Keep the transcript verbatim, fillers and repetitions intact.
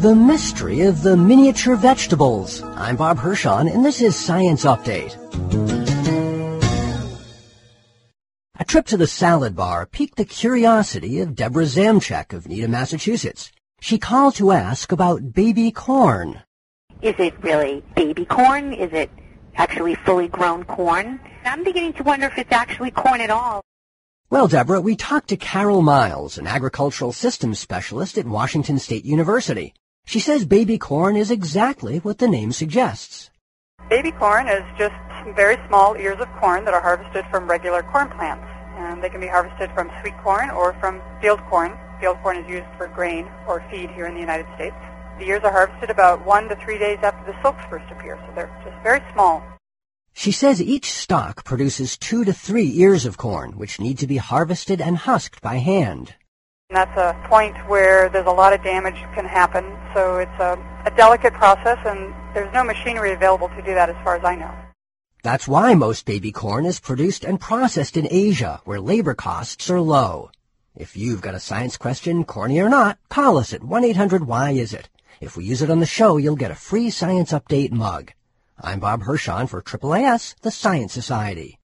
The mystery of the miniature vegetables. I'm Bob Hirschon, and this is Science Update. A trip to the salad bar piqued the curiosity of Deborah Zamchek of Needham, Massachusetts. She called to ask about baby corn. Is it really baby corn? Is it actually fully grown corn? I'm beginning to wonder if it's actually corn at all. Well, Deborah, we talked to Carol Miles, an agricultural systems specialist at Washington State University. She says baby corn is exactly what the name suggests. Baby corn is just very small ears of corn that are harvested from regular corn plants. And they can be harvested from sweet corn or from field corn. Field corn is used for grain or feed here in the United States. The ears are harvested about one to three days after the silks first appear, so they're just very small. She says each stalk produces two to three ears of corn, which need to be harvested and husked by hand. And that's a point where there's a lot of damage can happen, so it's a, a delicate process, and there's no machinery available to do that as far as I know. That's why most baby corn is produced and processed in Asia, where labor costs are low. If you've got a science question, corny or not, call us at one eight hundred why is it. If we use it on the show, you'll get a free Science Update mug. I'm Bob Hirschon for A A A S, the Science Society.